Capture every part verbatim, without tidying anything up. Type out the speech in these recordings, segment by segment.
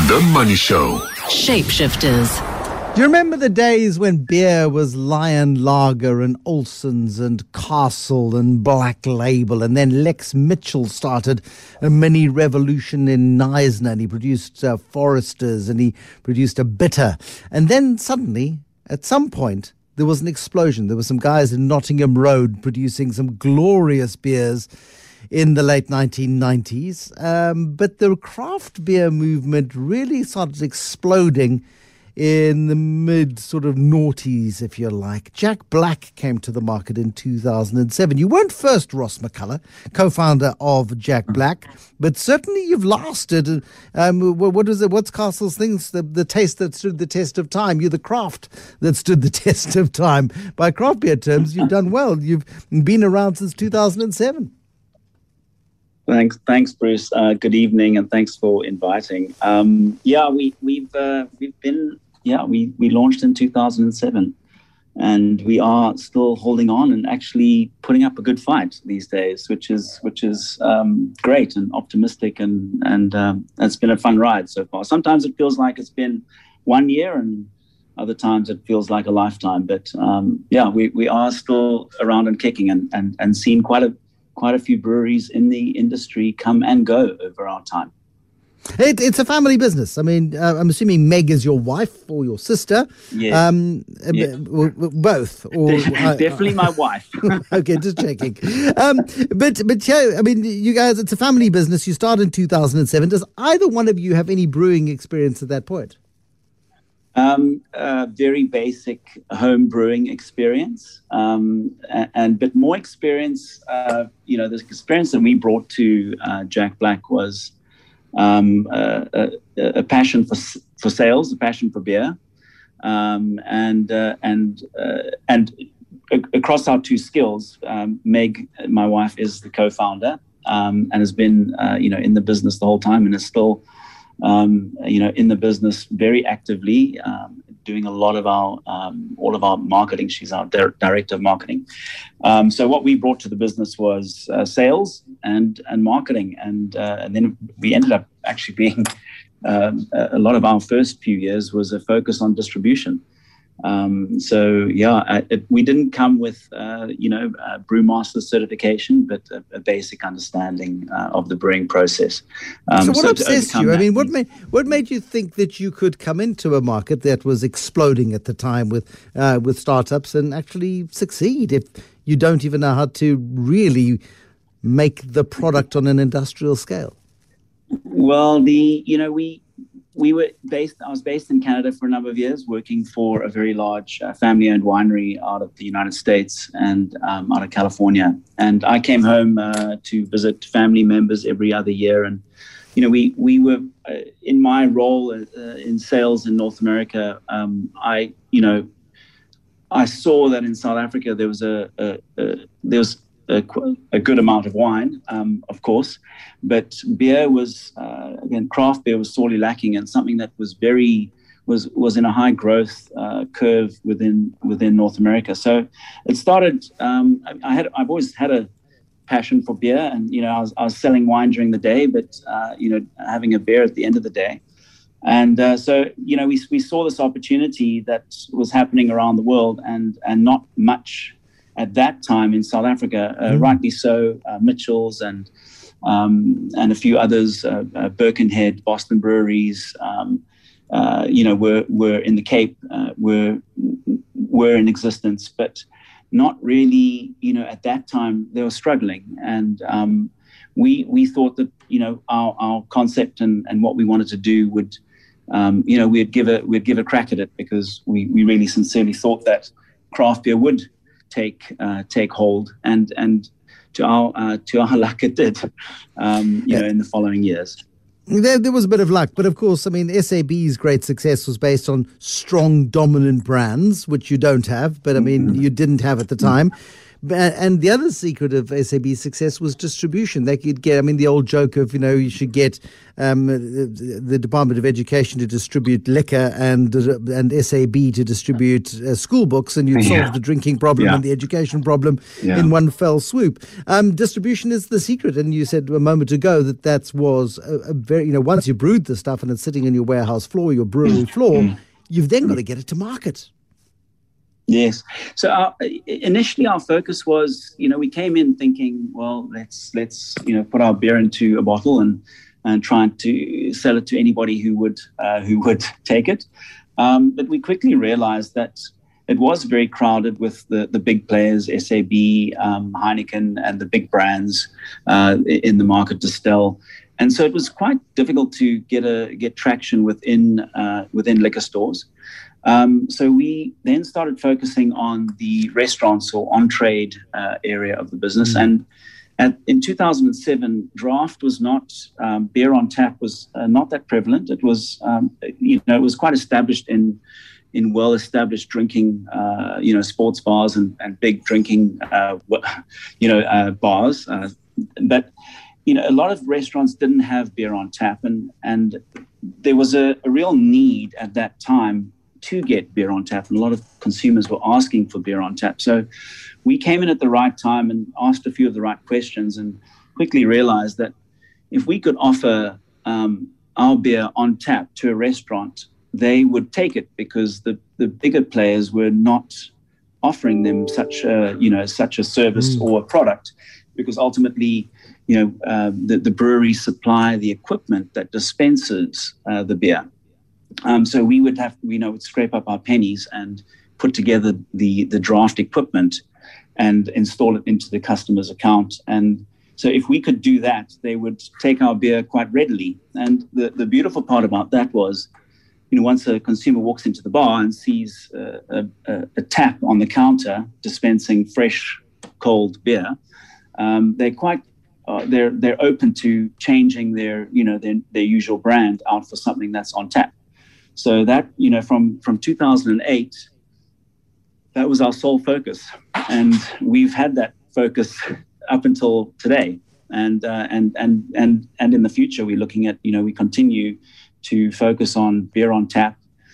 The Money Show. Shapeshifters. Do you remember the days when beer was Lion Lager and Olsen's and Castle and Black Label, and then Lex Mitchell started a mini revolution in Neisner, and he produced uh, Foresters, and he produced a bitter. And then suddenly, at some point, there was an explosion. There were some guys in Nottingham Road producing some glorious beers in the late nineteen nineties. Um, but the craft beer movement really started exploding in the mid sort of noughties, if you like. Jack Black came to the market in two thousand seven. You weren't first, Ross McCullough, co-founder of Jack Black, but certainly you've lasted. Um, what is it? What's Castle's things? The, the taste that stood the test of time. You're the craft that stood the test of time. By craft beer terms, you've done well. You've been around since two thousand seven. Thanks, thanks, Bruce. Uh, good evening, and thanks for inviting. Um, yeah, we we've uh, we've been yeah we we launched in two thousand seven, and we are still holding on and actually putting up a good fight these days, which is which is um, great and optimistic, and and um, it's been a fun ride so far. Sometimes it feels like it's been one year, and other times it feels like a lifetime. But um, yeah, we we are still around and kicking, and and and seeing quite a quite a few breweries in the industry come and go over our time. It, it's a family business. I mean, uh, I'm assuming Meg is your wife or your sister. Yeah. Um, yeah. b- both. Or, Definitely uh, my wife. Okay, just checking. Um, but, but yeah, I mean, you guys, it's a family business. You started in two thousand seven. Does either one of you have any brewing experience at that point? Um, uh, very basic home brewing experience, um, and, and but more experience. Uh, you know, the experience that we brought to uh, Jack Black was um, a, a, a passion for for sales, a passion for beer, um, and uh, and uh, and across our two skills, um, Meg, my wife, is the co-founder um, and has been uh, you know in the business the whole time, and is still. Um, you know, in the business very actively, um, doing a lot of our, um, all of our marketing. She's our di- director of marketing. Um, so what we brought to the business was uh, sales and and marketing, and uh, and then we ended up actually being um, a lot of our first few years was a focus on distribution. Um, so yeah, I, it, we didn't come with uh, you know uh, brewmaster certification, but a, a basic understanding uh, of the brewing process. Um, so what so obsessed you? I mean, what made what made you think that you could come into a market that was exploding at the time with uh, with startups and actually succeed if you don't even know how to really make the product on an industrial scale? Well, the you know we. We were based, I was based in Canada for a number of years, working for a very large uh, family-owned winery out of the United States and um, out of California. And I came home uh, to visit family members every other year. And, you know, we, we were, uh, in my role uh, in sales in North America, um, I, you know, I saw that in South Africa there was a, a, a there was A, a good amount of wine, um, of course, but beer was uh, again craft beer was sorely lacking, and something that was very was was in a high growth uh, curve within within North America. So it started. Um, I, I had I've always had a passion for beer, and you know I was I was selling wine during the day, but uh, you know having a beer at the end of the day. And uh, so, you know, we we saw this opportunity that was happening around the world, and and not much at that time in South Africa, uh, mm. rightly so, uh, Mitchell's and um, and a few others, uh, uh, Birkenhead, Boston breweries, um, uh, you know, were were in the Cape, uh, were were in existence, but not really, you know, at that time they were struggling, and um, we we thought that you know our our concept and and what we wanted to do would, um, you know, we'd give a we'd give a crack at it, because we we really sincerely thought that craft beer would take uh, take hold, and and to our uh, to our luck it did, um, you yeah. know, in the following years. There, there was a bit of luck, but of course, I mean, S A B's great success was based on strong, dominant brands, which you don't have, but I mean, mm-hmm. you didn't have at the time. And the other secret of S A B's success was distribution. They could get, I mean, the old joke of, you know, you should get um, the, the Department of Education to distribute liquor and and S A B to distribute uh, school books, and you'd solve yeah. the drinking problem yeah. and the education problem yeah. in one fell swoop. Um, distribution is the secret. And you said a moment ago that that was a, a very, you know, once you brewed the stuff and it's sitting in your warehouse floor, your brewery floor, mm. you've then got to get it to market. Yes. So our, initially our focus was, you know, we came in thinking, well, let's, let's you know, put our beer into a bottle and, and try to sell it to anybody who would, uh, who would take it. Um, but we quickly realized that it was very crowded with the, the big players, S A B, um, Heineken, and the big brands uh, in the market, Distell. And so it was quite difficult to get a get traction within uh, within liquor stores. Um, so we then started focusing on the restaurants or on-trade uh, area of the business. Mm. And at, in two thousand seven, draft was not, um, beer on tap was uh, not that prevalent. It was, um, you know, it was quite established in in well-established drinking, uh, you know, sports bars and, and big drinking, uh, you know, uh, bars. Uh, but, you know, a lot of restaurants didn't have beer on tap. And, and there was a, a real need at that time to get beer on tap, and a lot of consumers were asking for beer on tap. So we came in at the right time and asked a few of the right questions, and quickly realized that if we could offer um, our beer on tap to a restaurant, they would take it, because the, the bigger players were not offering them such a, you know, such a service mm. or a product, because ultimately, you know, uh, the, the breweries supply the equipment that dispenses uh, the beer. Um, so we would have, you know, would scrape up our pennies and put together the, the draft equipment and install it into the customer's account. And so if we could do that, they would take our beer quite readily. And the, the beautiful part about that was, you know, once a consumer walks into the bar and sees uh, a, a, a tap on the counter dispensing fresh, cold beer, um, they're quite uh, they're they're open to changing their, you know, their, their usual brand out for something that's on tap. So that, you know, from, from two thousand eight, that was our sole focus. And we've had that focus up until today. And, uh, and, and, and, and in the future, we're looking at, you know, we continue to focus on beer on tap,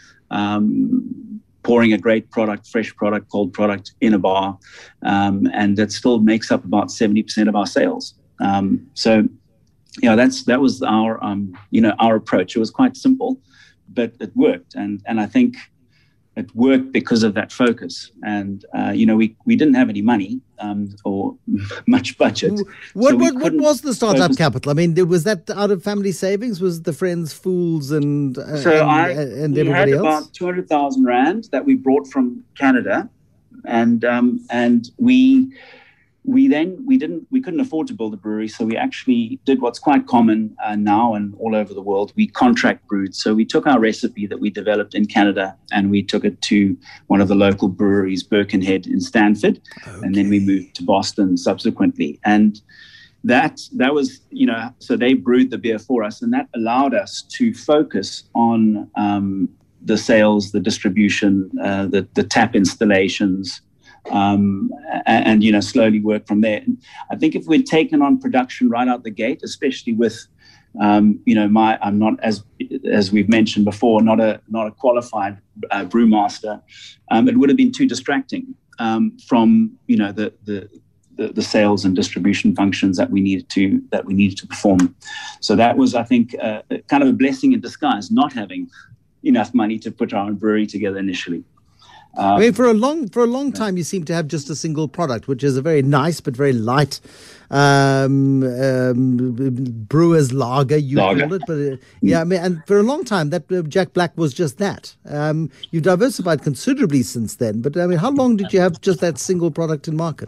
um, pouring a great product, fresh product, cold product in a bar. Um, and that still makes up about seventy percent of our sales. Um, so, yeah, that's, that was our, um, you know, our approach. It was quite simple, but it worked. And, and I think it worked because of that focus. And, uh, you know, we, we didn't have any money um, or much budget. What, so what, what was the startup focus. capital? I mean, was that out of family savings? Was the friends, fools, and, uh, so and, I, and we everybody had else? about two hundred thousand rand that we brought from Canada. And, um, and we... We then, we didn't, we couldn't afford to build a brewery. So we actually did what's quite common uh, now and all over the world. We contract brewed. So we took our recipe that we developed in Canada and we took it to one of the local breweries, Birkenhead in Stanford. Okay. And then we moved to Boston subsequently. And that, that was, you know, so they brewed the beer for us, and that allowed us to focus on um, the sales, the distribution, uh, the, the tap installations, um, and, and, you know, slowly work from there. I think if we'd taken on production right out the gate, especially with, um, you know, my, I'm not, as as we've mentioned before, not a not a qualified uh, brewmaster, um, it would have been too distracting um, from, you know, the, the the the sales and distribution functions that we needed to that we needed to perform. So that was, I think, uh, kind of a blessing in disguise, not having enough money to put our own brewery together initially. Um, I mean, for a long for a long time, you seem to have just a single product, which is a very nice but very light um, um, brewer's lager. You lager. call it, but uh, yeah, I mean, and for a long time, that uh, Jack Black was just that. Um, you've diversified considerably since then, but I mean, how long did you have just that single product in market?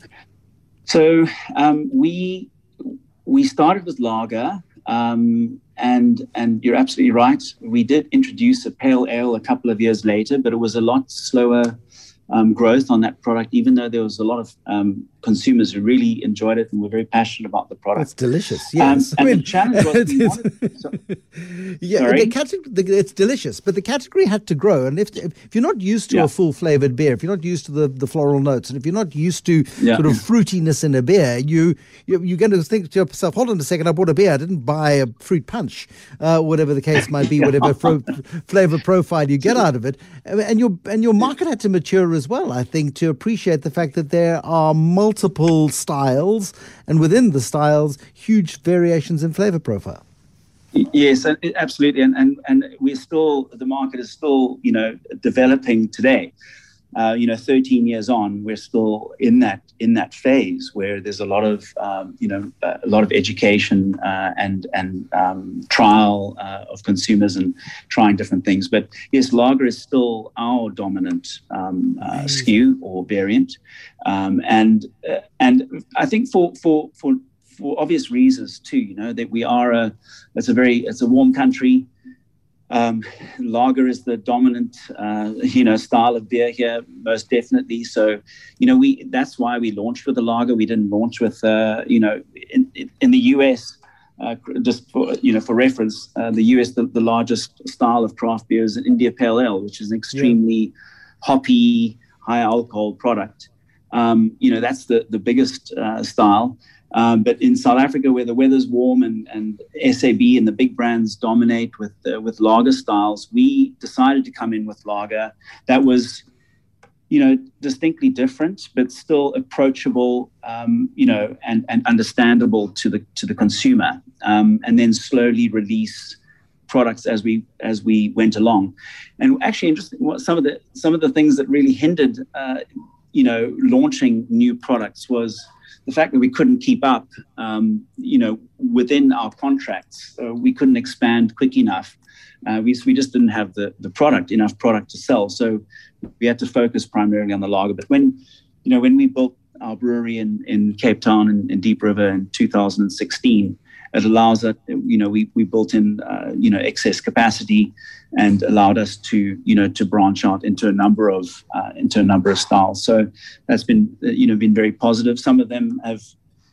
So um, we we started with lager. Um, and and you're absolutely right. We did introduce a pale ale a couple of years later, but it was a lot slower um, growth on that product, even though there was a lot of um, consumers really enjoyed it and were very passionate about the product. It's delicious, yes. Um, and I mean, the challenge was we wanted, so, yeah, the category, the, it's delicious, but the category had to grow. And if if you're not used to yeah. a full flavored beer, if you're not used to the, the floral notes, and if you're not used to yeah. sort of fruitiness in a beer, you, you you're going to think to yourself, "Hold on a second, I bought a beer. I didn't buy a fruit punch, uh, whatever the case might be, yeah. whatever fro- flavor profile you get out of it." And your and your market had to mature as well, I think, to appreciate the fact that there are multiple styles, and within the styles, huge variations in flavor profile. Yes, absolutely, and and and we're still the market is still you know developing today. Uh, you know, thirteen years on, we're still in that in that phase where there's a lot of um, you know a lot of education uh, and and um, trial uh, of consumers and trying different things. But yes, lager is still our dominant um, uh, S K U or variant, um, and uh, and I think for for for for obvious reasons too. You know that we are a it's a very it's a warm country. Um, lager is the dominant, uh, you know, style of beer here, most definitely. So, you know, we that's why we launched with the lager. We didn't launch with, uh, you know, in, in the U S. Uh, just for you know, for reference, uh, the U S the, the largest style of craft beer is an India Pale Ale, which is an extremely yeah. hoppy, high alcohol product. Um, you know, that's the the biggest uh, style. Um, but in South Africa, where the weather's warm and, and S A B and the big brands dominate with uh, with lager styles, we decided to come in with lager that was, you know, distinctly different, but still approachable, um, you know, and, and understandable to the to the consumer, um, and then slowly release products as we as we went along. And actually, interesting, some of the some of the things that really hindered, uh, you know, launching new products was the fact that we couldn't keep up, um, you know, within our contracts. Uh, we couldn't expand quick enough. Uh, we we just didn't have the, the product, enough product to sell. So we had to focus primarily on the lager. But when, you know, when we built our brewery in, in Cape Town and in, in Deep River in two thousand sixteen, it allows us, you know, we, we built in, uh, you know, excess capacity and allowed us to, you know, to branch out into a number of, uh, into a number of styles. So that's been, you know, been very positive. Some of them have,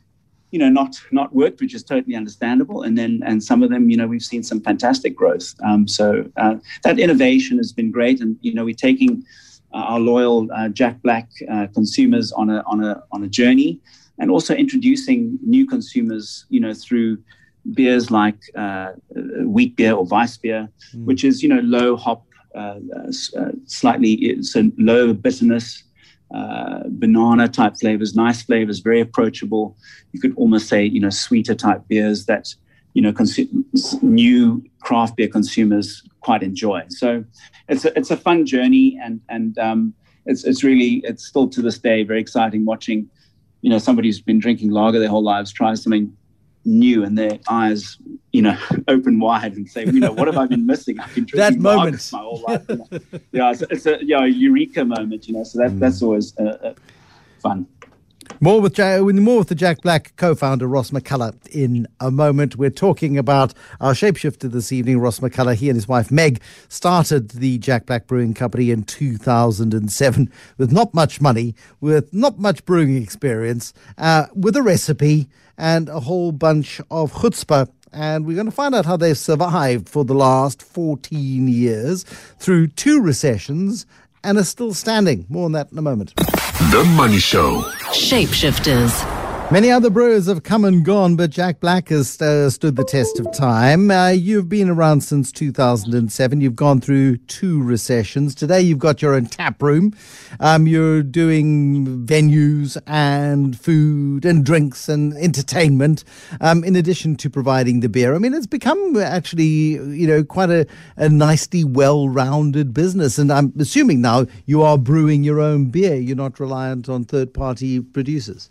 you know, not, not worked, which is totally understandable. And then, and some of them, you know, we've seen some fantastic growth. Um, so uh, that innovation has been great. And, you know, we're taking uh, our loyal uh, Jack Black uh, consumers on a, on a, on a journey, and also introducing new consumers, you know, through beers like uh, wheat beer or Weiss beer, mm. which is, you know, low hop, uh, uh, slightly so low bitterness, uh, banana type flavors, nice flavors, very approachable. You could almost say, you know, sweeter type beers that, you know, consu- new craft beer consumers quite enjoy. So it's a, it's a fun journey, and and um, it's it's really it's still to this day very exciting watching, you know, somebody who's been drinking lager their whole lives try something new and their eyes, you know, open wide and say, you know, what have I been missing? I've been drinking that lager my whole life. You know? Yeah, it's, it's a you know, eureka moment, you know, so that, mm. that's always uh, uh, fun. More with, Jack, more with the Jack Black co-founder, Ross McCullough, in a moment. We're talking about our shapeshifter this evening, Ross McCullough. He and his wife, Meg, started the Jack Black Brewing Company in two thousand seven with not much money, with not much brewing experience, uh, with a recipe and a whole bunch of chutzpah. And we're going to find out how they've survived for the last fourteen years through two recessions and are still standing. More on that in a moment. The Money Show. Shapeshifters. Many other brewers have come and gone, but Jack Black has uh, stood the test of time. Uh, you've been around since two thousand seven. You've gone through two recessions. Today you've got your own tap room. Um, you're doing venues and food and drinks and entertainment, um, in addition to providing the beer. I mean, it's become actually, you know, quite a, a nicely well-rounded business. And I'm assuming now you are brewing your own beer. You're not reliant on third-party producers.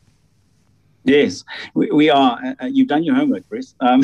Yes, we, we are. Uh, you've done your homework, Bruce. Um,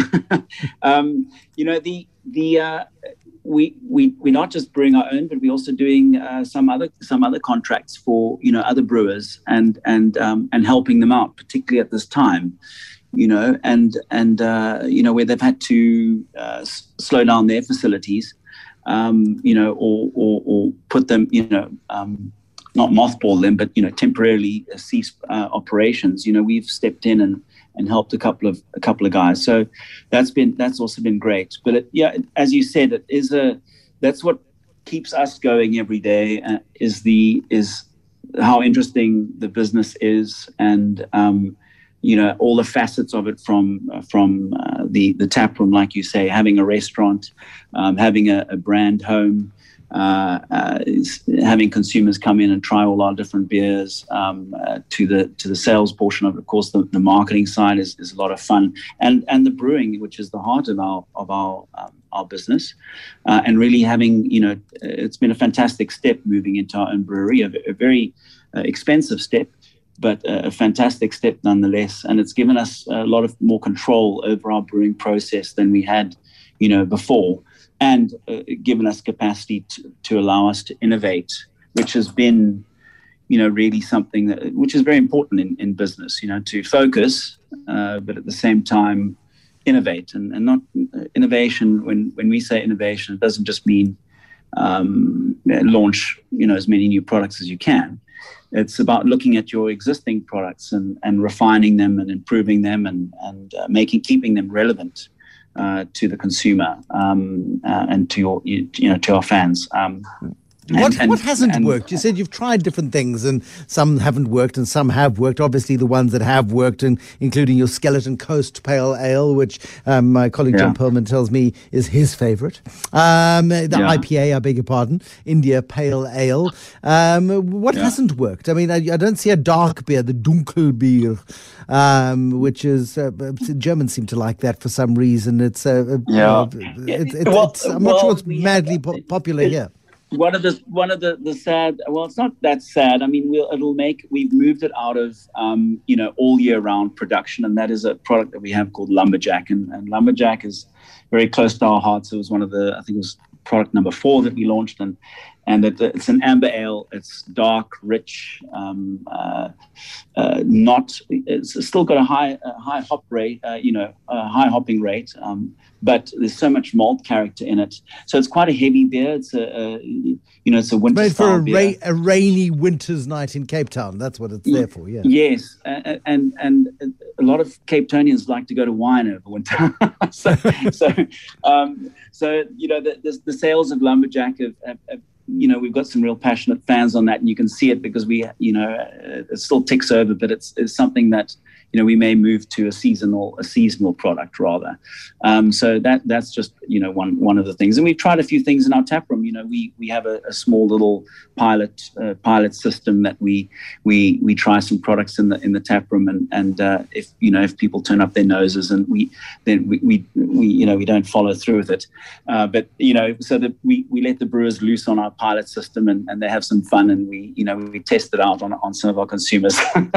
um, you know, the the uh, we we we're not just brewing our own, but we're also doing uh, some other some other contracts for, you know, other brewers and and um, and helping them out, particularly at this time. You know, and and uh, you know, where they've had to uh, s- slow down their facilities, um, you know, or, or or put them, you know. Um, not mothball them, but, you know, temporarily cease uh, operations. You know, we've stepped in and, and helped a couple of a couple of guys. So that's been that's also been great. But it, yeah, as you said, it is a that's what keeps us going every day. Uh, is the is how interesting the business is, and um, you know, all the facets of it, from uh, from uh, the the tap room, like you say, having a restaurant, um, having a, a brand home. Uh, uh, having consumers come in and try all our different beers, um, uh, to the to the sales portion of it. Of course, the, the marketing side is, is a lot of fun, and and the brewing, which is the heart of our of our um, our business, uh, and really having, you know, it's been a fantastic step moving into our own brewery, a, a very uh, expensive step, but a fantastic step nonetheless, and it's given us a lot of more control over our brewing process than we had, you know, before. And uh, given us capacity to, to allow us to innovate, which has been, you know, really something that, which is very important in, in business, you know, to focus, uh, but at the same time, innovate. And, and not uh, innovation, when, when we say innovation, it doesn't just mean um, launch, you know, as many new products as you can. It's about looking at your existing products and, and refining them and improving them and, and uh, making, keeping them relevant Uh, to the consumer, um, uh, and to your, you, you know, to our fans. Um, What and, and, what hasn't and, worked? You said you've tried different things, and some haven't worked, and some have worked. Obviously, the ones that have worked, and including your Skeleton Coast Pale Ale, which um, my colleague yeah. John Perlman tells me is his favourite. Um, the yeah. I P A, I beg your pardon, India Pale Ale. Um, what yeah. hasn't worked? I mean, I, I don't see a dark beer, the Dunkelbier, um, which is uh, Germans seem to like that for some reason. It's uh, yeah. uh, it's, it's, well, it's, I'm well, not sure it's we madly have, po- popular it, here. One of the one of the, the sad, well, it's not that sad. I mean, we'll, it'll make, we've moved it out of, um, you know, all year round production. And that is a product that we have called Lumberjack. And, and Lumberjack is very close to our hearts. It was one of the, I think it was product number four that we launched. And and it, it's an amber ale. It's dark, rich, um, uh, uh, not, it's still got a high a high hop rate, uh, you know, a high hopping rate. Um, but there's so much malt character in it. So it's quite a heavy beer. It's a, a you know, it's a winter made for a, beer. ra- a rainy winter's night in Cape Town. That's what it's there for, yeah. Yes, and and, and a lot of Cape Townians like to go to wine over winter. so, so, um, so you know, the, the, the sales of Lumberjack have, have, have, you know, we've got some real passionate fans on that, and you can see it because we, you know, it still ticks over, but it's it's something that, you know, we may move to a seasonal a seasonal product rather. Um, so that that's just, you know, one one of the things. And we've tried a few things in our tap room. You know, we we have a, a small little pilot uh, pilot system that we we we try some products in the in the tap room, and and uh, if you know if people turn up their noses, and we then we we, we you know we don't follow through with it. Uh, but you know, so that we we let the brewers loose on our pilot system, and, and they have some fun, and we you know we test it out on on some of our consumers.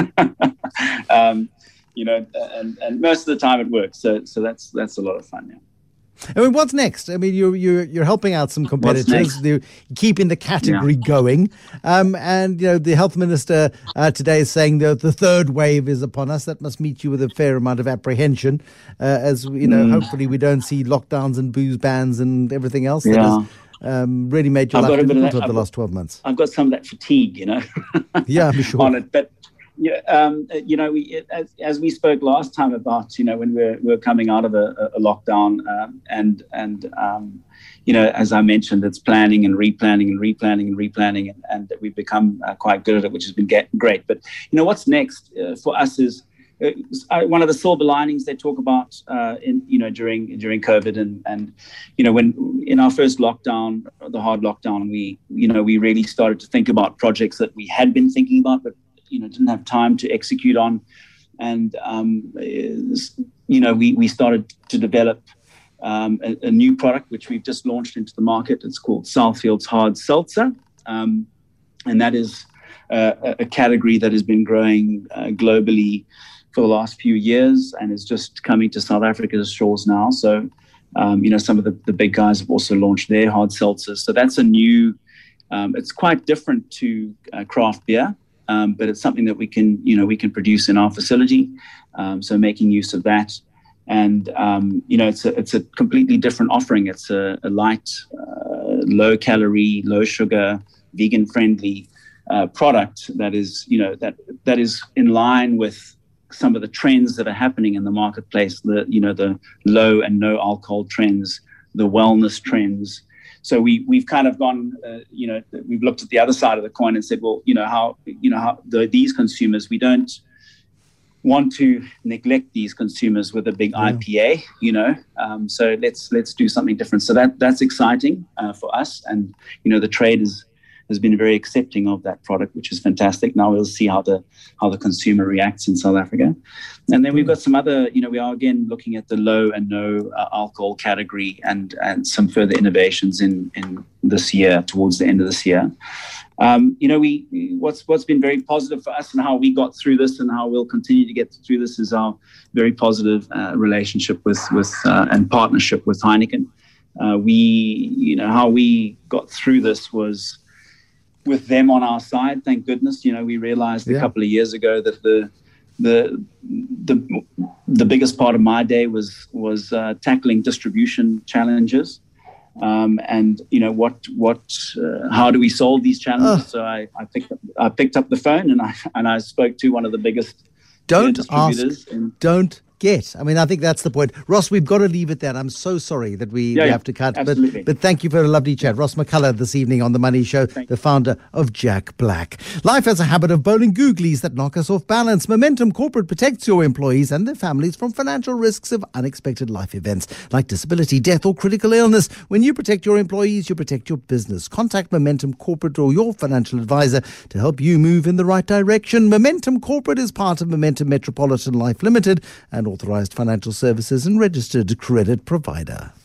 um, You know, and, and most of the time it works. So so that's that's a lot of fun now. I mean, what's next? I mean, you're you're you're helping out some competitors. They're keeping the category yeah. going. Um, and you know, the health minister uh, today is saying that the third wave is upon us. That must meet you with a fair amount of apprehension, uh, as you know. Mm. Hopefully, we don't see lockdowns and booze bans and everything else. Yeah. That has, um, really made your I've life difficult over the last twelve months. I've got some of that fatigue, you know. Yeah, I'm sure. On it, but. Yeah, um, you know, we as, as we spoke last time about, you know, when we're we're coming out of a, a lockdown, um, and and um, you know, as I mentioned, it's planning and replanning and replanning and replanning, and, and we've become uh, quite good at it, which has been get, great. But you know, what's next uh, for us is uh, one of the silver linings they talk about uh, in you know during during COVID, and and you know when in our first lockdown, the hard lockdown, we you know we really started to think about projects that we had been thinking about, but you know, didn't have time to execute on. And, um, is, you know, we, we started to develop um, a, a new product, which we've just launched into the market. It's called Southfield's Hard Seltzer. Um, and that is uh, a category that has been growing uh, globally for the last few years and is just coming to South Africa's shores now. So, um, you know, some of the, the big guys have also launched their hard seltzers. So that's a new, um, it's quite different to uh, craft beer. Um, but it's something that we can, you know, we can produce in our facility. Um, so making use of that, and um, you know, it's a it's a completely different offering. It's a, a light, uh, low calorie, low sugar, vegan friendly uh, product that is, you know, that that is in line with some of the trends that are happening in the marketplace, the, you know, the low and no alcohol trends, the wellness trends. So we, we've kind of gone, uh, you know, we've looked at the other side of the coin and said, well, you know, how, you know, how the, these consumers, we don't want to neglect these consumers with a big yeah. I P A, you know, um, so let's, let's do something different. So that, that's exciting uh, for us. And, you know, the trade is, has been very accepting of that product, which is fantastic. Now we'll see how the how the consumer reacts in South Africa. And then we've got some other, you know, we are again looking at the low and no uh, alcohol category and and some further innovations in in this year, towards the end of this year. Um, you know, we what's what's been very positive for us and how we got through this and how we'll continue to get through this is our very positive uh, relationship with with uh, and partnership with Heineken. Uh, we, you know, how we got through this was with them on our side, thank goodness. You know, we realized yeah. a couple of years ago that the the the the biggest part of my day was was uh, tackling distribution challenges, um, and you know what what uh, how do we solve these challenges? Oh. So I, I picked up I picked up the phone and I and I spoke to one of the biggest don't uh, distributors. ask, and, don't. Get. I mean, I think that's the point. Ross, we've got to leave it there. I'm so sorry that we, yeah, we yeah, have to cut. absolutely. But, but thank you for a lovely chat. Ross McCullough this evening on The Money Show, thank the founder of Jack Black. Life has a habit of bowling googlies that knock us off balance. Momentum Corporate protects your employees and their families from financial risks of unexpected life events like disability, death or critical illness. When you protect your employees, you protect your business. Contact Momentum Corporate or your financial advisor to help you move in the right direction. Momentum Corporate is part of Momentum Metropolitan Life Limited, and authorized financial services and registered credit provider.